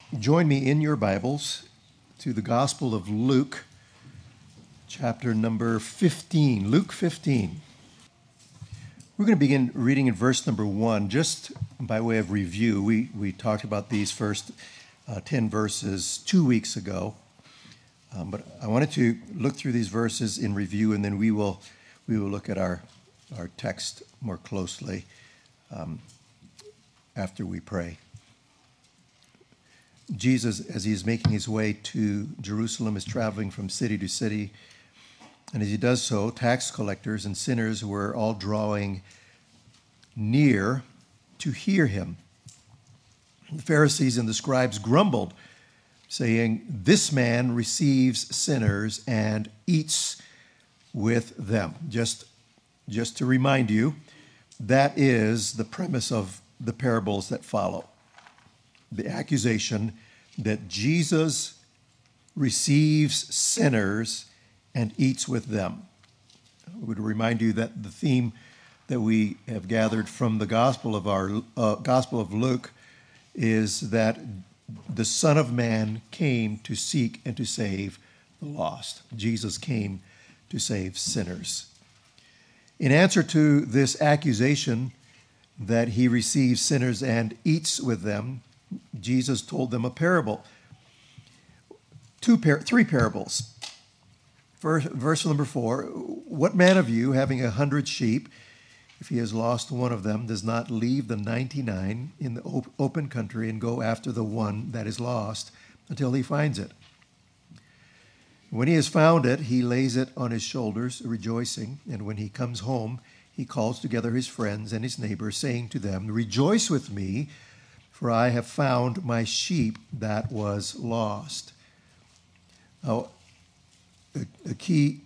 join me in your Bibles to the Gospel of Luke, chapter number 15. Luke 15. We're going to begin reading in verse number 1, just by way of review. We talked about these first 10 verses 2 weeks ago, but I wanted to look through these verses in review, and then we will look at our text more closely after we pray. Jesus, as he is making his way to Jerusalem, is traveling from city to city. And as he does so, tax collectors and sinners were all drawing near to hear him. The Pharisees and the scribes grumbled, saying, "This man receives sinners and eats with them." Just to remind you, that is the premise of the parables that follow. The accusation that Jesus receives sinners and eats with them. I would remind you that the theme that we have gathered from the Gospel of Luke is that the Son of Man came to seek and to save the lost. Jesus came to save sinners. In answer to this accusation that he receives sinners and eats with them, Jesus told them a parable. Three parables. Verse number 4, "What man of you, having 100 sheep, if he has lost one of them, does not leave the 99 in the open country and go after the one that is lost until he finds it? When he has found it, he lays it on his shoulders, rejoicing, and when he comes home, he calls together his friends and his neighbors, saying to them, 'Rejoice with me, for I have found my sheep that was lost.'" Now, the key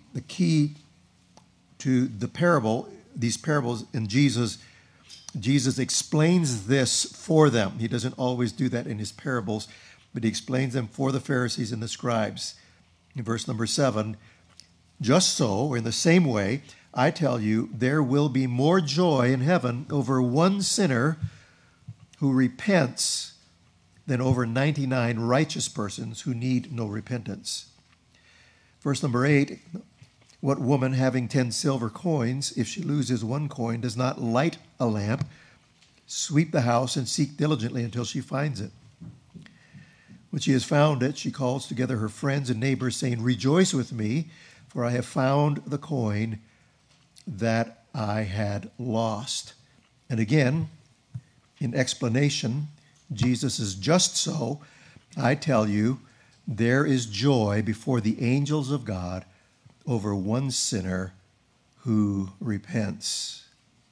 to the parable, these parables, and Jesus explains this for them. He doesn't always do that in his parables, but he explains them for the Pharisees and the scribes. In verse number 7, "Just so, or in the same way, I tell you, there will be more joy in heaven over one sinner who repents than over 99 righteous persons who need no repentance." Verse number 8, "What woman having 10 silver coins, if she loses one coin, does not light a lamp, sweep the house, and seek diligently until she finds it? When she has found it, she calls together her friends and neighbors, saying, 'Rejoice with me, for I have found the coin that I had lost.'" And again, in explanation, Jesus is, "Just so, I tell you, there is joy before the angels of God over one sinner who repents."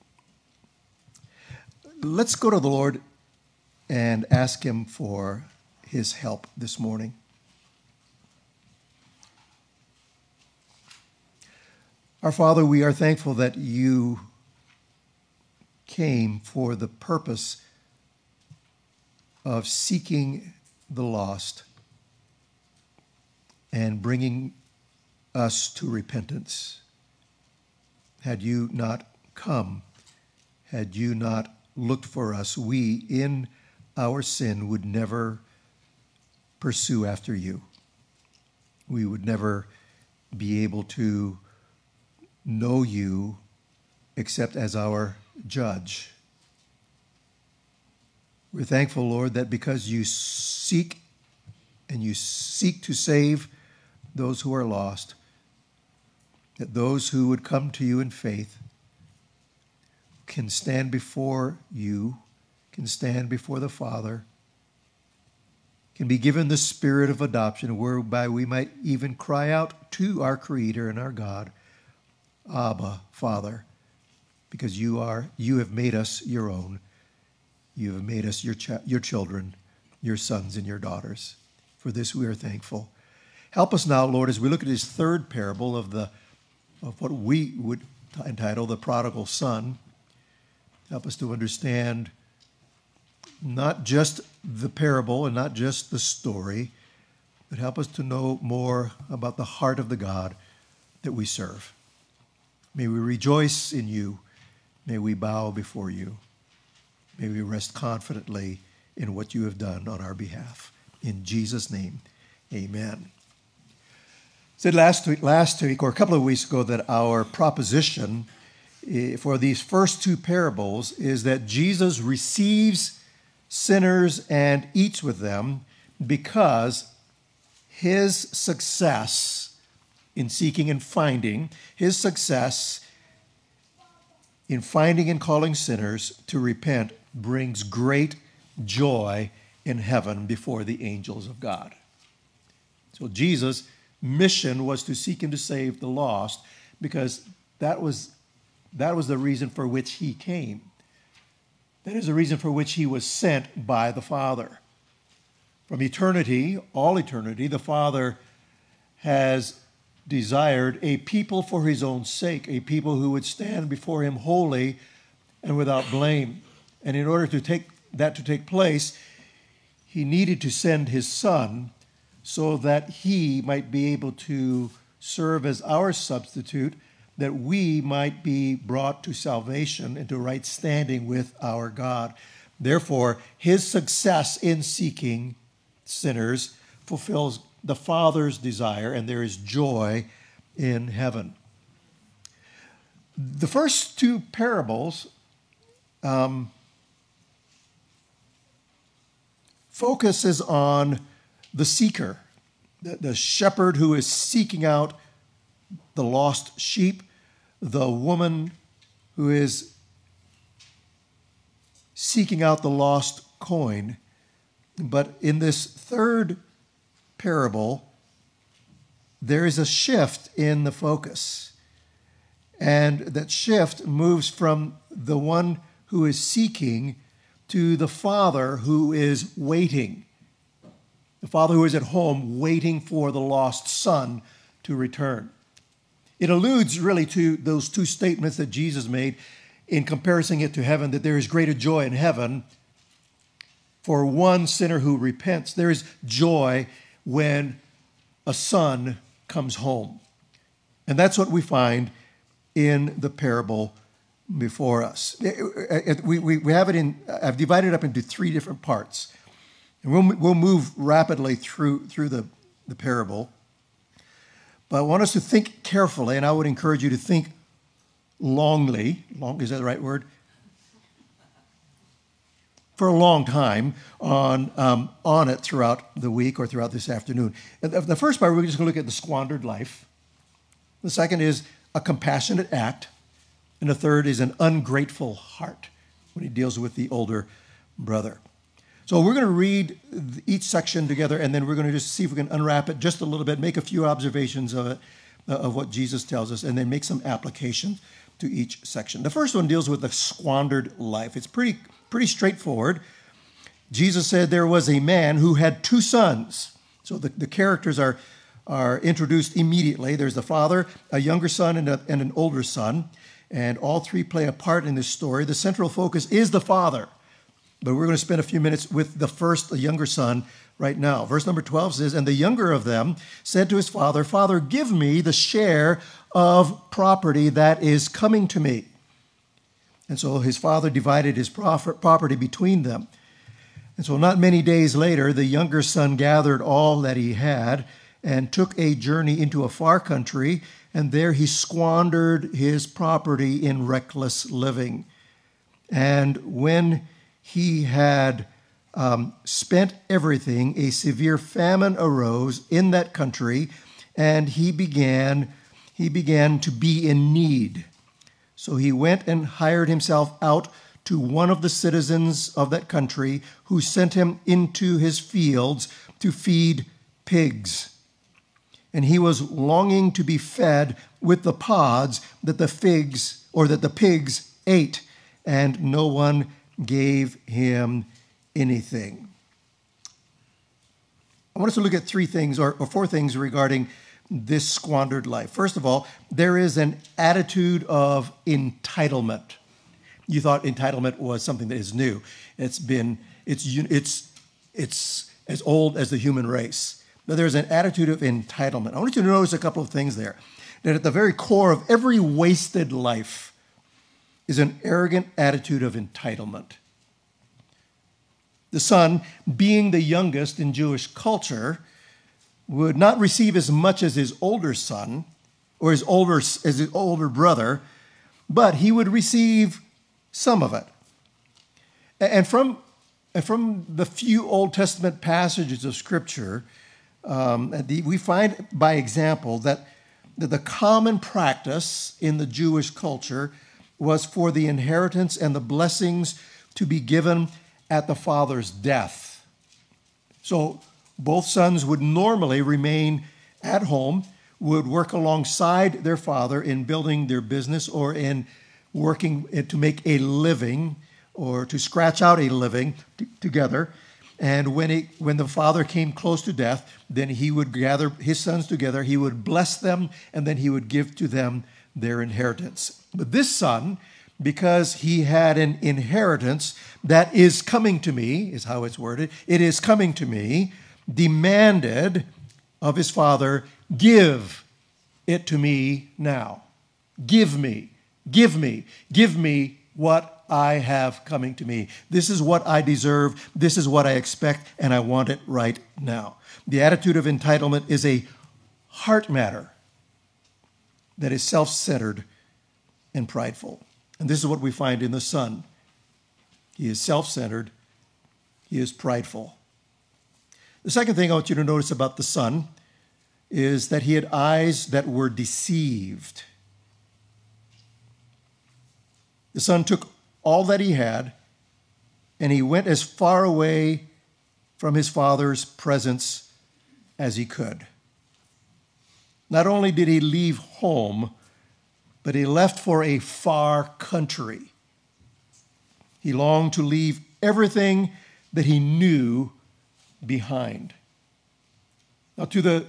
Let's go to the Lord and ask him for his help this morning. Our Father, we are thankful that you came for the purpose of seeking the lost and bringing us to repentance. Had you not come, had you not looked for us, we in our sin would never pursue after you. We would never be able to know you except as our judge. We're thankful, Lord, that because you seek to save those who are lost, that those who would come to you in faith can stand before you, can stand before the Father, can be given the spirit of adoption, whereby we might even cry out to our Creator and our God, "Abba, Father," because you have made us your own. You have made us your children, your sons and your daughters. For this we are thankful. Help us now, Lord, as we look at this third parable of what we would entitle the prodigal son. Help us to understand not just the parable and not just the story, but help us to know more about the heart of the God that we serve. May we rejoice in you. May we bow before you. May we rest confidently in what you have done on our behalf. In Jesus' name, amen. Said last week or a couple of weeks ago that our proposition for these first two parables is that Jesus receives sinners and eats with them because his success in seeking and finding, his success in finding and calling sinners to repent brings great joy in heaven before the angels of God. So Jesus' mission was to seek and to save the lost because that was the reason for which he came. That is the reason for which he was sent by the Father. From eternity, all eternity, the Father has desired a people for his own sake, a people who would stand before him holy and without blame. And in order to take place, he needed to send his Son so that he might be able to serve as our substitute, that we might be brought to salvation and to right standing with our God. Therefore, his success in seeking sinners fulfills the Father's desire, and there is joy in heaven. The first two parables focuses on the seeker, the shepherd who is seeking out the lost sheep, the woman who is seeking out the lost coin. But in this third parable, there is a shift in the focus. And that shift moves from the one who is seeking to the father who is waiting. The father who is at home waiting for the lost son to return. It alludes really to those two statements that Jesus made in comparing it to heaven, that there is greater joy in heaven for one sinner who repents. There is joy when a son comes home. And that's what we find in the parable before us. We have it in, I've divided it up into three different parts. And we'll move rapidly through the parable. But I want us to think carefully, and I would encourage you to think longly. Long, is that the right word? For a long time on it throughout the week or throughout this afternoon. The first part, we're just going to look at the squandered life. The second is a compassionate act. And the third is an ungrateful heart when he deals with the older brother. So we're going to read each section together, and then we're going to just see if we can unwrap it just a little bit, make a few observations of it, of what Jesus tells us, and then make some applications to each section. The first one deals with the squandered life. It's pretty straightforward. Jesus said there was a man who had two sons. So the characters are introduced immediately. There's the father, a younger son, and an older son, and all three play a part in this story. The central focus is the father. But we're going to spend a few minutes with the younger son right now. Verse number 12 says, "And the younger of them said to his father, 'Father, give me the share of property that is coming to me.' And so his father divided his property between them. And so not many days later, the younger son gathered all that he had and took a journey into a far country, and there he squandered his property in reckless living. And when he had spent everything, a severe famine arose in that country, and he began to be in need. So he went and hired himself out to one of the citizens of that country, who sent him into his fields to feed pigs. And he was longing to be fed with the pods that the pigs ate, and no one gave him anything." I want us to look at three things or four things regarding this squandered life. First of all, there is an attitude of entitlement. You thought entitlement was something that is new. It's as old as the human race. But there's an attitude of entitlement. I want you to notice a couple of things there. That at the very core of every wasted life is an arrogant attitude of entitlement. The son, being the youngest in Jewish culture, would not receive as much as his older son or his older brother, but he would receive some of it. And from the few Old Testament passages of Scripture, we find by example that the common practice in the Jewish culture was for the inheritance and the blessings to be given at the father's death. So both sons would normally remain at home, would work alongside their father in building their business or in working to make a living or to scratch out a living together. And when the father came close to death, then he would gather his sons together, he would bless them, and then he would give to them their inheritance. But this son, because he had an inheritance that is coming to me, is how it's worded, it is coming to me, demanded of his father, give it to me now. Give me what I have coming to me. This is what I deserve. This is what I expect, and I want it right now. The attitude of entitlement is a heart matter that is self-centered and prideful. And this is what we find in the son. He is self-centered. He is prideful. The second thing I want you to notice about the son is that he had eyes that were deceived. The son took all that he had, and he went as far away from his father's presence as he could. Not only did he leave home, but he left for a far country. He longed to leave everything that he knew behind. Now, to the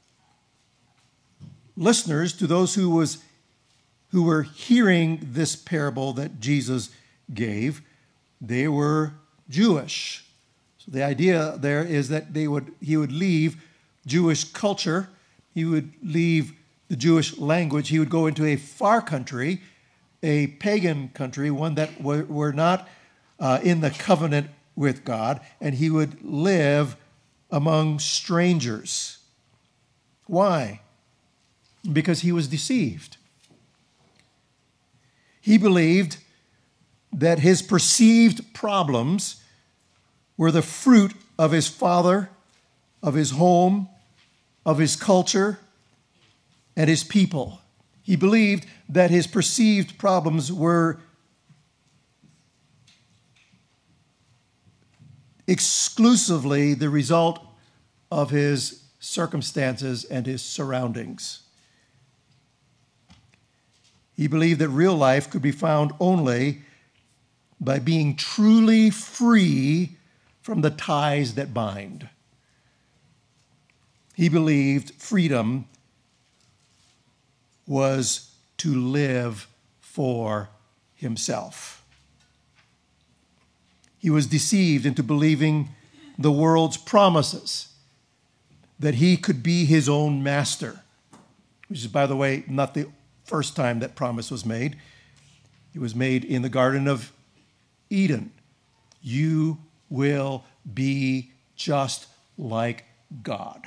listeners, to those who were hearing this parable that Jesus gave, they were Jewish. So the idea there is that he would leave Jewish culture, he would leave the Jewish language, he would go into a far country, a pagan country, one that were not in the covenant with God, and he would live among strangers. Why? Because he was deceived. He believed that his perceived problems were the fruit of his father, of his home, of his culture, and his people. He believed that his perceived problems were exclusively the result of his circumstances and his surroundings. He believed that real life could be found only by being truly free from the ties that bind. He believed freedom was to live for himself. He was deceived into believing the world's promises that he could be his own master, which is, by the way, not the first time that promise was made. It was made in the Garden of Eden. You will be just like God.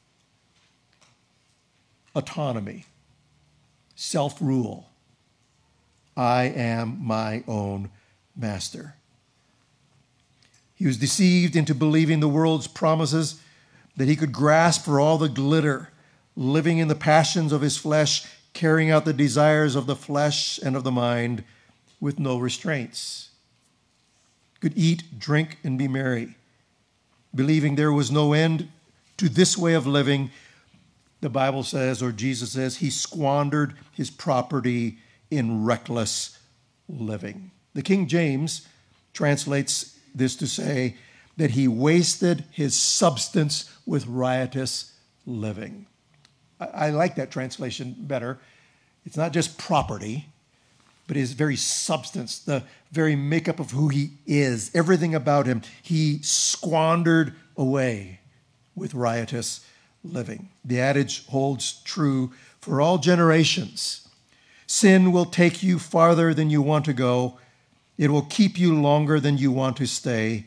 Autonomy, self-rule. I am my own master. He was deceived into believing the world's promises that he could grasp for all the glitter, living in the passions of his flesh, carrying out the desires of the flesh and of the mind with no restraints. Could eat, drink, and be merry, believing there was no end to this way of living. The Bible says, or Jesus says, he squandered his property in reckless living. The King James translates this to say that he wasted his substance with riotous living. I like that translation better. It's not just property, but his very substance, the very makeup of who he is, everything about him, he squandered away with riotous living. The adage holds true for all generations. Sin will take you farther than you want to go. It will keep you longer than you want to stay,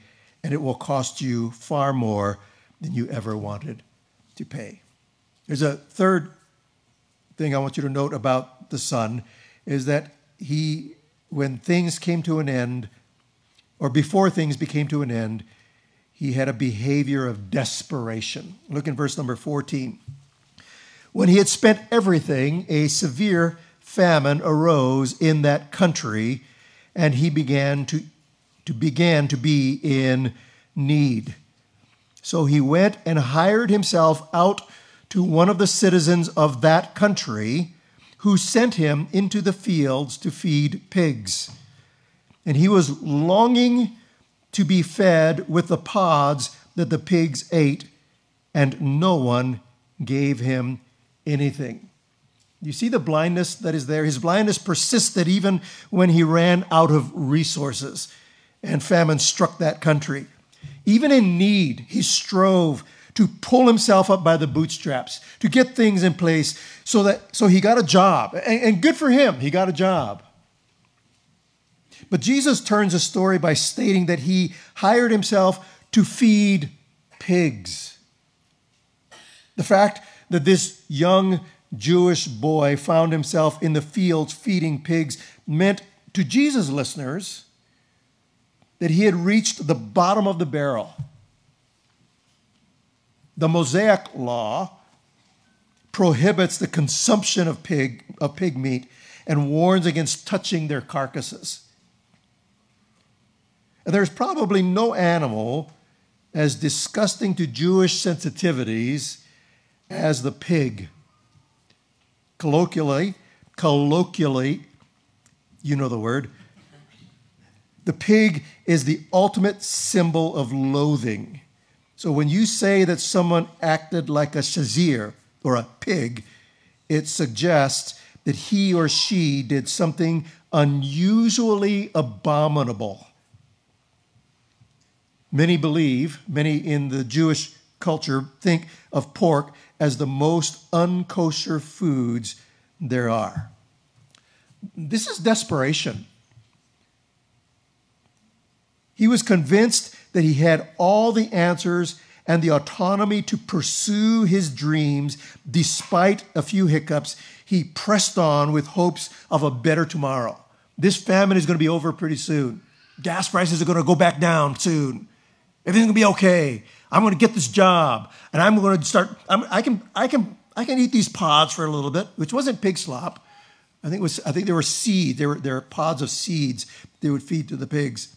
and it will cost you far more than you ever wanted to pay. There's a third thing I want you to note about the son, is that when things came to an end, or before things became to an end, he had a behavior of desperation. Look in verse number 14. When he had spent everything, a severe famine arose in that country, and he began to be in need. So he went and hired himself out to one of the citizens of that country, who sent him into the fields to feed pigs. And he was longing to be fed with the pods that the pigs ate, and no one gave him anything. You see the blindness that is there? His blindness persisted even when he ran out of resources and famine struck that country. Even in need, he strove to pull himself up by the bootstraps, to get things in place so he got a job. And good for him, he got a job. But Jesus turns the story by stating that he hired himself to feed pigs. The fact that this young Jewish boy found himself in the fields feeding pigs meant to Jesus' listeners that he had reached the bottom of the barrel. The Mosaic law prohibits the consumption of pig meat and warns against touching their carcasses. And there's probably no animal as disgusting to Jewish sensitivities as the pig. Colloquially, you know the word. The pig is the ultimate symbol of loathing. So when you say that someone acted like a shazir, or a pig, it suggests that he or she did something unusually abominable. Many in the Jewish culture think of pork as the most unkosher foods there are. This is desperation. He was convinced that he had all the answers and the autonomy to pursue his dreams. Despite a few hiccups, he pressed on with hopes of a better tomorrow. This famine is going to be over pretty soon. Gas prices are going to go back down soon. Everything's going to be okay. I'm going to get this job, and I'm going to start. I can eat these pods for a little bit, which wasn't pig slop. I think they were seeds. They were pods of seeds they would feed to the pigs.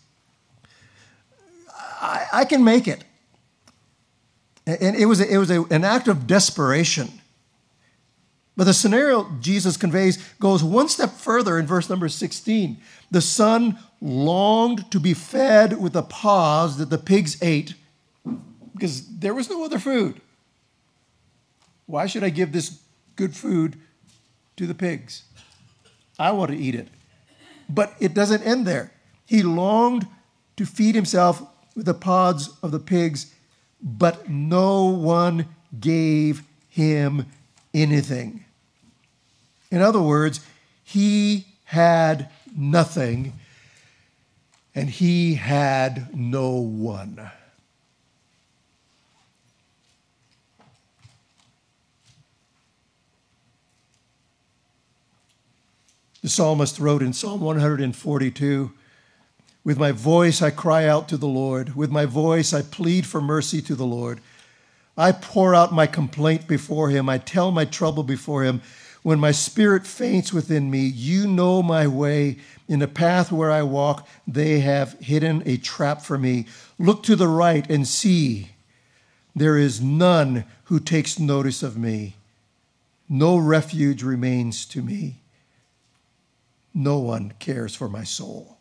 I can make it. And it was an act of desperation. But the scenario Jesus conveys goes one step further in verse number 16. The son longed to be fed with the pods that the pigs ate because there was no other food. Why should I give this good food to the pigs? I want to eat it. But it doesn't end there. He longed to feed himself with the pods of the pigs, but no one gave him anything. In other words, he had nothing, and he had no one. The psalmist wrote in Psalm 142, "With my voice I cry out to the Lord. With my voice I plead for mercy to the Lord. I pour out my complaint before him. I tell my trouble before him. When my spirit faints within me, you know my way. In the path where I walk, they have hidden a trap for me. Look to the right and see. There is none who takes notice of me. No refuge remains to me. No one cares for my soul."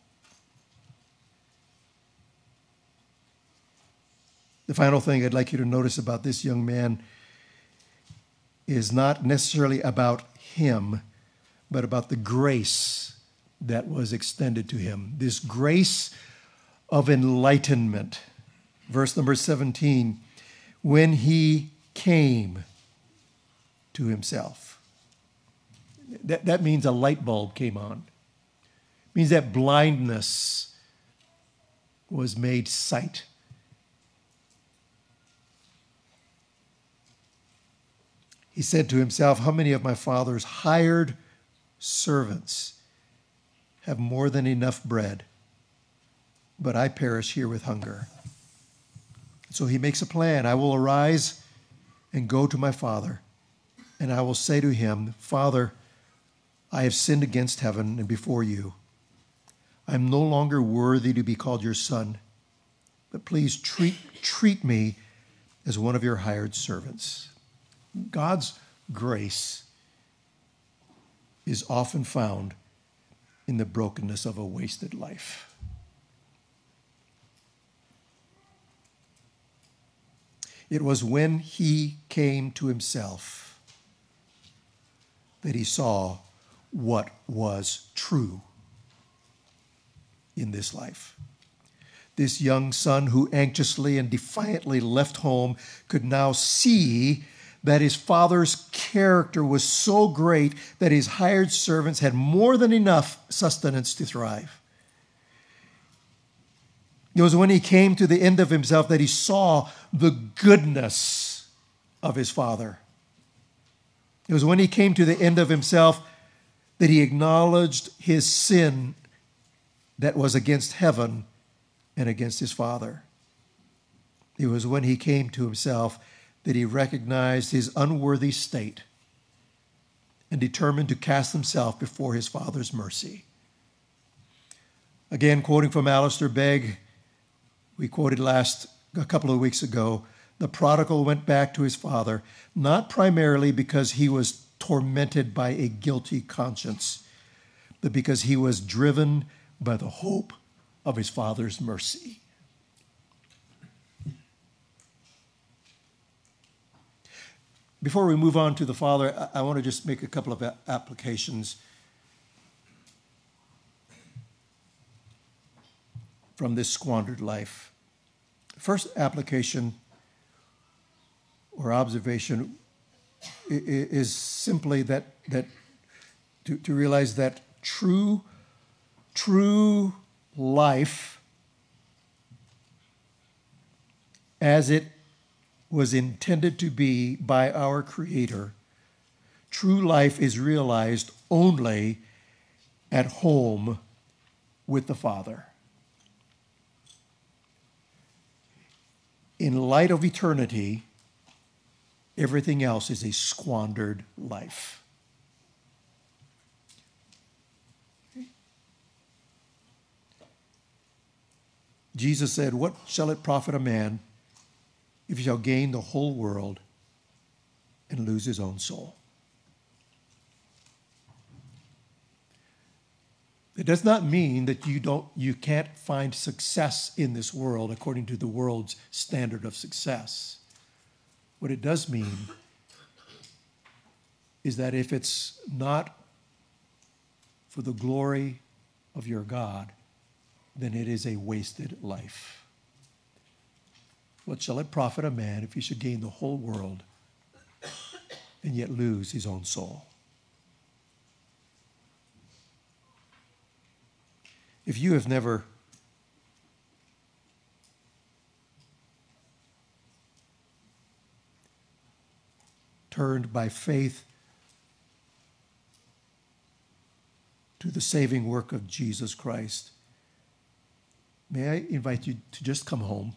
The final thing I'd like you to notice about this young man is not necessarily about him, but about the grace that was extended to him. This grace of enlightenment. Verse number 17, when he came to himself. That means a light bulb came on. It means that blindness was made sight. He said to himself, how many of my father's hired servants have more than enough bread, but I perish here with hunger? So he makes a plan. I will arise and go to my father, and I will say to him, Father, I have sinned against heaven and before you. I am no longer worthy to be called your son, but please treat me as one of your hired servants. God's grace is often found in the brokenness of a wasted life. It was when he came to himself that he saw what was true in this life. This young son who anxiously and defiantly left home could now see that his father's character was so great that his hired servants had more than enough sustenance to thrive. It was when he came to the end of himself that he saw the goodness of his father. It was when he came to the end of himself that he acknowledged his sin that was against heaven and against his father. It was when he came to himself that he recognized his unworthy state and determined to cast himself before his father's mercy. Again, quoting from Alistair Begg, we quoted a couple of weeks ago, the prodigal went back to his father, not primarily because he was tormented by a guilty conscience, but because he was driven by the hope of his father's mercy. Before we move on to the Father, I want to just make a couple of applications from this squandered life. First application or observation is simply that to realize that true life, as it was intended to be by our Creator, true life is realized only at home with the Father. In light of eternity, everything else is a squandered life. Jesus said, "What shall it profit a man if he shall gain the whole world and lose his own soul?" It does not mean that you can't find success in this world according to the world's standard of success. What it does mean is that if it's not for the glory of your God, then it is a wasted life. What shall it profit a man if he should gain the whole world and yet lose his own soul? If you have never turned by faith to the saving work of Jesus Christ, may I invite you to just come home.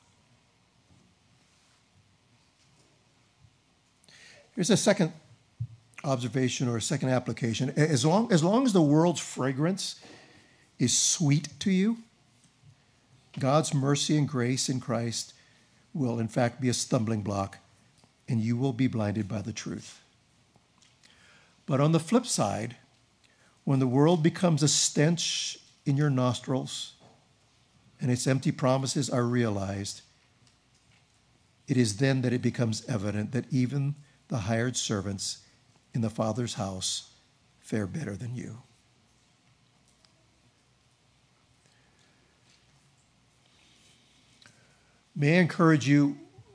Here's a second observation or a second application. As long as the world's fragrance is sweet to you, God's mercy and grace in Christ will in fact be a stumbling block, and you will be blinded by the truth. But on the flip side, when the world becomes a stench in your nostrils and its empty promises are realized, it is then that it becomes evident that even the hired servants in the Father's house fare better than you. May I encourage you,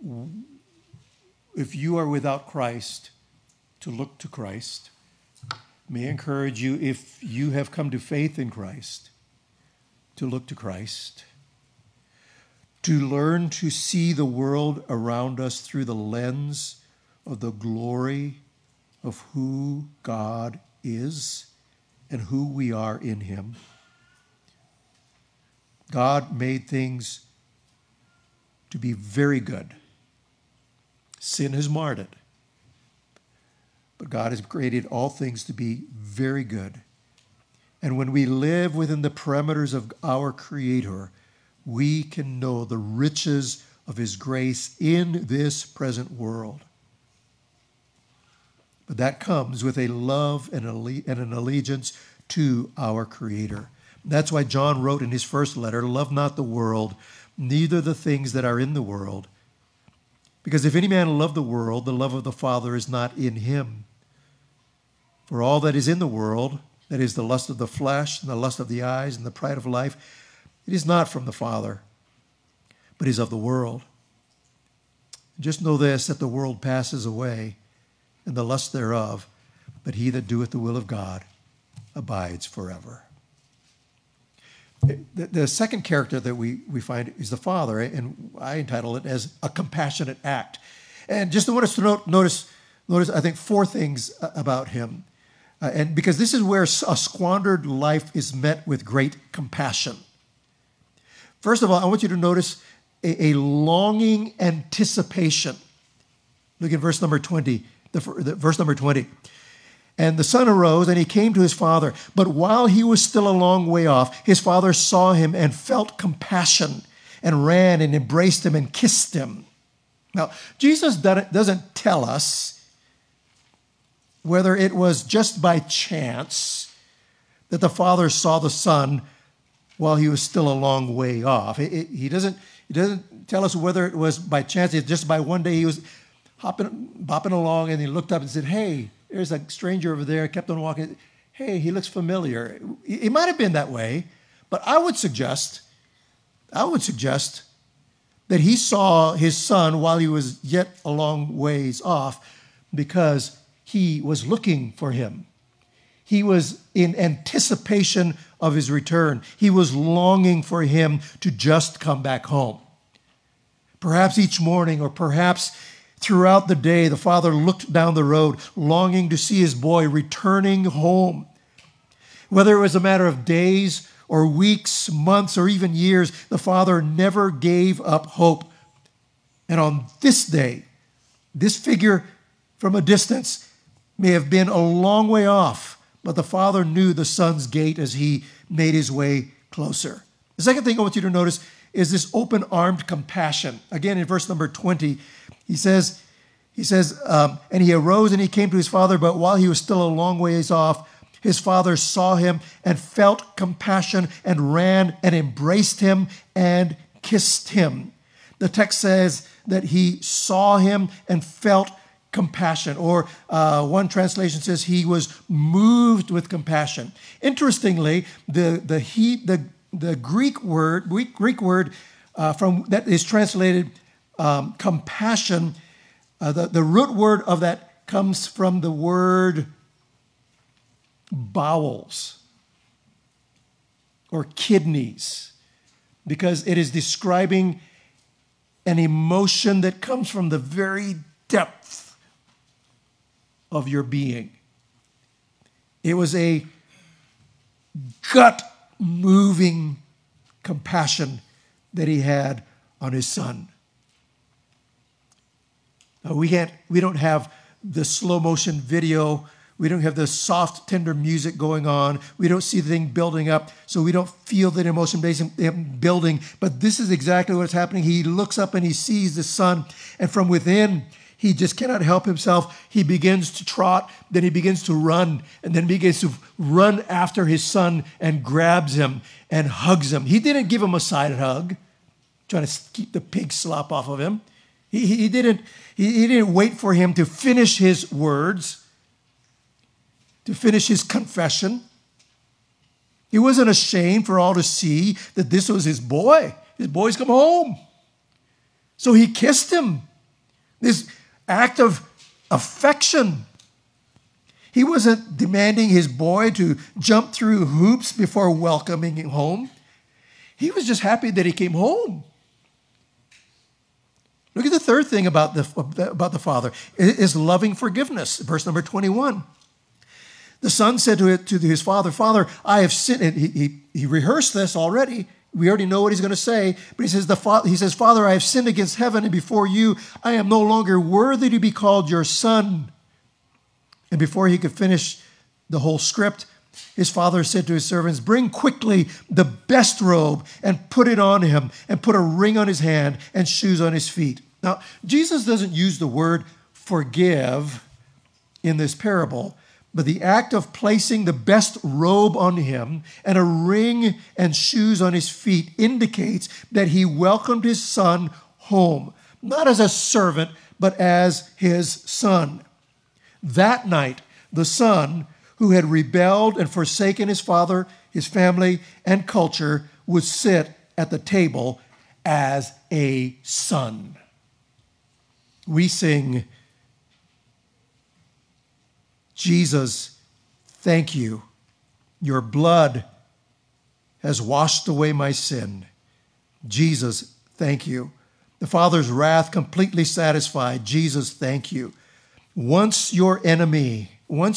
if you are without Christ, to look to Christ. May I encourage you, if you have come to faith in Christ, to look to Christ. To learn to see the world around us through the lens of the glory of who God is and who we are in him. God made things to be very good. Sin has marred it. But God has created all things to be very good. And when we live within the parameters of our Creator, we can know the riches of his grace in this present world. But that comes with a love and an allegiance to our Creator. That's why John wrote in his first letter, "Love not the world, neither the things that are in the world. Because if any man love the world, the love of the Father is not in him. For all that is in the world, that is the lust of the flesh and the lust of the eyes and the pride of life, it is not from the Father, but is of the world. Just know this, that the world passes away, and the lust thereof, but he that doeth the will of God abides forever." The second character that we find is the Father, and I entitle it as a compassionate act. And just want us to notice, I think, four things about him. And because this is where a squandered life is met with great compassion. First of all, I want you to notice a longing anticipation. Look at verse number 20. Verse number 20. "And the son arose, and he came to his father. But while he was still a long way off, his father saw him and felt compassion, and ran and embraced him and kissed him." Now, Jesus doesn't tell us whether it was just by chance that the father saw the son while he was still a long way off. He doesn't tell us whether it was by chance. It's just by one day he was bopping along, and he looked up and said, "Hey, there's a stranger over there." Kept on walking. "Hey, he looks familiar." It might have been that way, but I would suggest that he saw his son while he was yet a long ways off because he was looking for him. He was in anticipation of his return. He was longing for him to just come back home. Perhaps each morning, or perhaps throughout the day, the father looked down the road, longing to see his boy returning home. Whether it was a matter of days or weeks, months, or even years, the father never gave up hope. And on this day, this figure from a distance may have been a long way off, but the father knew the son's gait as he made his way closer. The second thing I want you to notice is this open-armed compassion. Again, in verse number 20, he says, "And he arose and he came to his father, but while he was still a long ways off, his father saw him and felt compassion and ran and embraced him and kissed him." The text says that he saw him and felt compassion, or one translation says he was moved with compassion. Interestingly, the Greek word from that is translated compassion. The root word of that comes from the word bowels or kidneys, because it is describing an emotion that comes from the very depth of your being. It was a gut-moving compassion that he had on his son. Now, we don't have the slow motion video. We don't have the soft, tender music going on. We don't see the thing building up, so we don't feel that emotion building. But this is exactly what's happening. He looks up and he sees the son, and from within, he just cannot help himself. He begins to trot, then he begins to run, and then begins to run after his son and grabs him and hugs him. He didn't give him a side hug, trying to keep the pig slop off of him. He didn't wait for him to finish his words, to finish his confession. He wasn't ashamed for all to see that this was his boy. His boy's come home. So he kissed him. This act of affection. He wasn't demanding his boy to jump through hoops before welcoming him home. He was just happy that he came home. Look at the third thing about the Father, is loving forgiveness. Verse number 21. The Son said to his Father, Father, I have sinned. And he rehearsed this already. We already know what he's going to say. But he says, Father, I have sinned against heaven and before you. I am no longer worthy to be called your son. And before he could finish the whole script, his father said to his servants, bring quickly the best robe and put it on him, and put a ring on his hand and shoes on his feet. Now, Jesus doesn't use the word forgive in this parable, but the act of placing the best robe on him and a ring and shoes on his feet indicates that he welcomed his son home, not as a servant, but as his son. That night, the son who had rebelled and forsaken his father, his family, and culture would sit at the table as a son. We sing, Jesus, thank you. Your blood has washed away my sin. Jesus, thank you. The Father's wrath completely satisfied. Jesus, thank you. Once your enemy,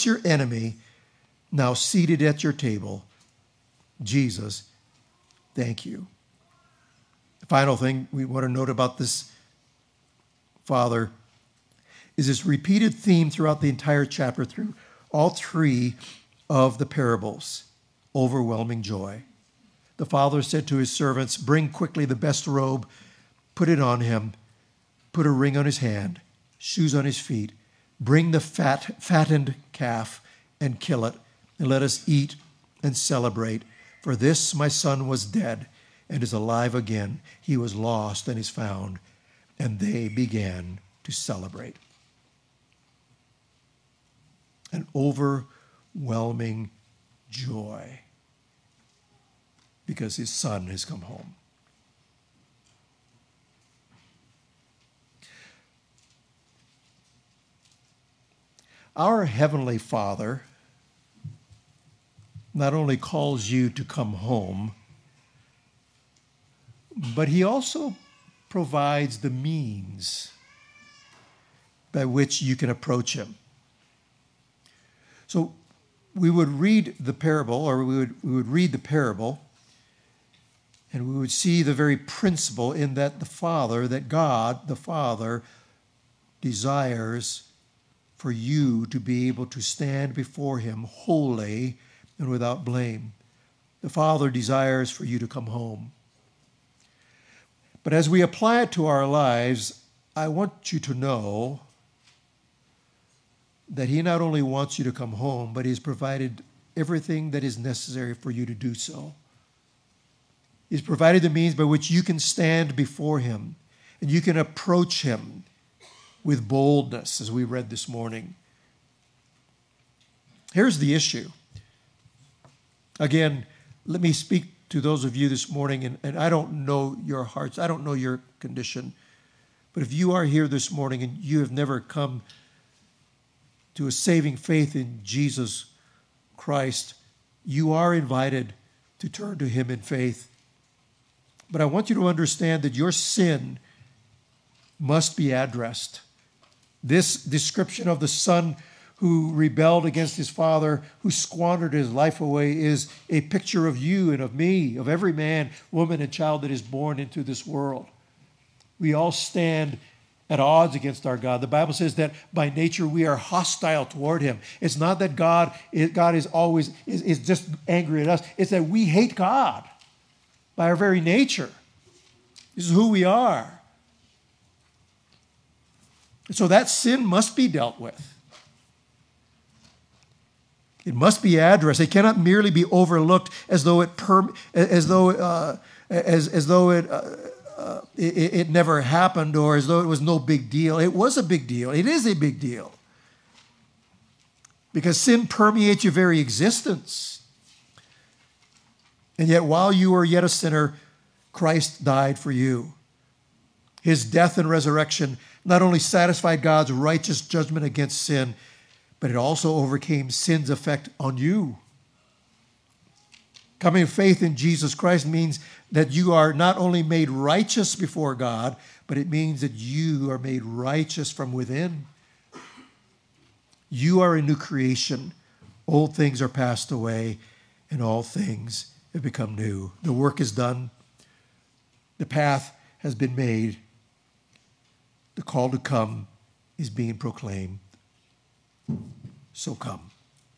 now seated at your table, Jesus, thank you. The final thing we want to note about this Father is this repeated theme throughout the entire chapter, through all three of the parables: overwhelming joy. The Father said to his servants, bring quickly the best robe, put it on him, put a ring on his hand, shoes on his feet, bring the fattened calf and kill it, and let us eat and celebrate. For this my son was dead and is alive again. He was lost and is found. And they began to celebrate. An overwhelming joy because his son has come home. Our Heavenly Father not only calls you to come home, but he also provides the means by which you can approach him. So we would read the parable, or we would read the parable, and we would see the very principle in that God, the Father, desires for you to be able to stand before him holy and without blame. The Father desires for you to come home. But as we apply it to our lives, I want you to know that he not only wants you to come home, but he's provided everything that is necessary for you to do so. He's provided the means by which you can stand before him and you can approach him with boldness, as we read this morning. Here's the issue. Again, let me speak to those of you this morning, and I don't know your hearts, I don't know your condition, but if you are here this morning and you have never come to a saving faith in Jesus Christ, you are invited to turn to him in faith. But I want you to understand that your sin must be addressed. This description of the son who rebelled against his father, who squandered his life away, is a picture of you and of me, of every man, woman, and child that is born into this world. We all stand at odds against our God. The Bible says that by nature we are hostile toward him. It's not that God is always just angry at us. It's that we hate God by our very nature. This is who we are. So that sin must be dealt with. It must be addressed. It cannot merely be overlooked as though it never happened, or as though it was no big deal. It was a big deal. It is a big deal. Because sin permeates your very existence. And yet while you were yet a sinner, Christ died for you. His death and resurrection not only satisfied God's righteous judgment against sin, but it also overcame sin's effect on you. Coming to faith in Jesus Christ means that you are not only made righteous before God, but it means that you are made righteous from within. You are a new creation. Old things are passed away, and all things have become new. The work is done. The path has been made. The call to come is being proclaimed. So come.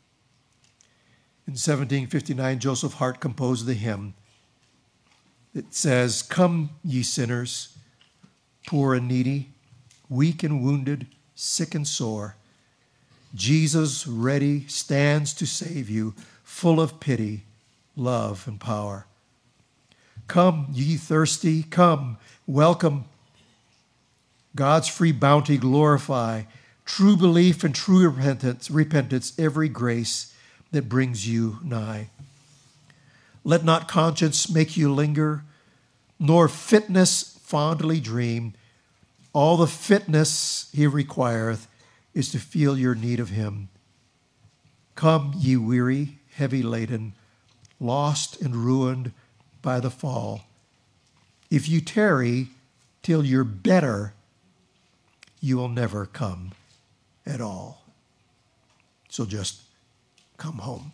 In 1759, Joseph Hart composed the hymn that says, "Come, ye sinners, poor and needy, weak and wounded, sick and sore. Jesus ready stands to save you, full of pity, love, and power. Come, ye thirsty, come, welcome. God's free bounty glorify, true belief and true repentance, every grace that brings you nigh. Let not conscience make you linger, nor fitness fondly dream. All the fitness he requireth is to feel your need of him. Come, ye weary, heavy laden, lost and ruined by the fall. If you tarry till you're better, you will never come at all. So just come home."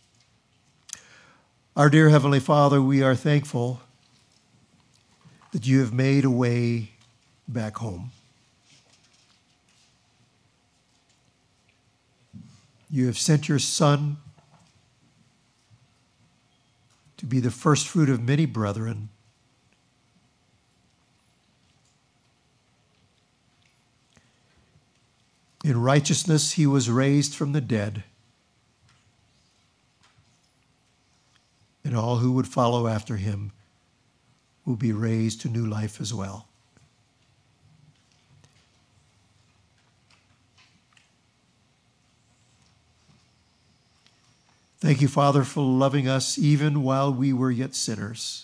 Our dear Heavenly Father, we are thankful that you have made a way back home. You have sent your Son to be the first fruit of many brethren. In righteousness he was raised from the dead, and all who would follow after him will be raised to new life as well. Thank you, Father, for loving us even while we were yet sinners.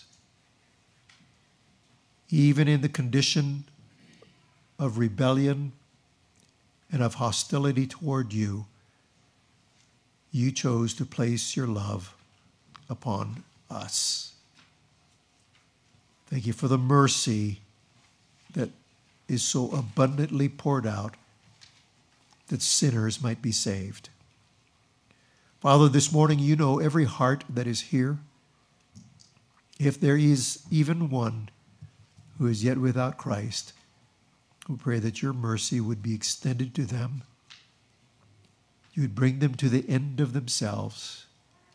Even in the condition of rebellion and of hostility toward you, you chose to place your love upon us. Thank you for the mercy that is so abundantly poured out that sinners might be saved. Father, this morning you know every heart that is here. If there is even one who is yet without Christ, we pray that your mercy would be extended to them. You would bring them to the end of themselves.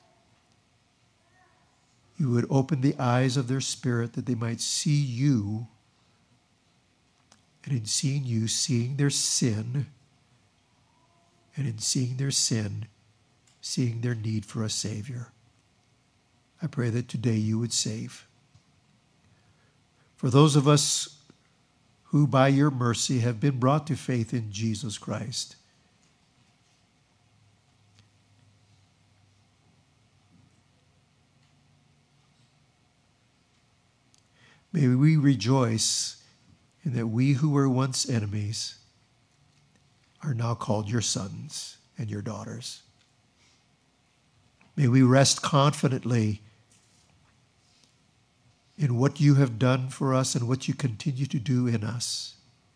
You would open the eyes of their spirit that they might see you, and in seeing you, seeing their sin, and in seeing their sin, seeing their need for a Savior. I pray that today you would save. For those of us who by your mercy have been brought to faith in Jesus Christ, may we rejoice in that we who were once enemies are now called your sons and your daughters. May we rest confidently in what you have done for us and what you continue to do in us.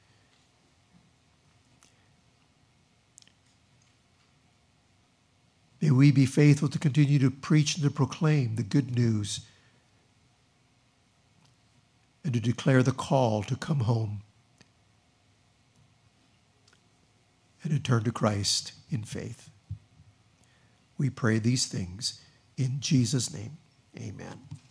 May we be faithful to continue to preach and to proclaim the good news and to declare the call to come home and to turn to Christ in faith. We pray these things in Jesus' name. Amen.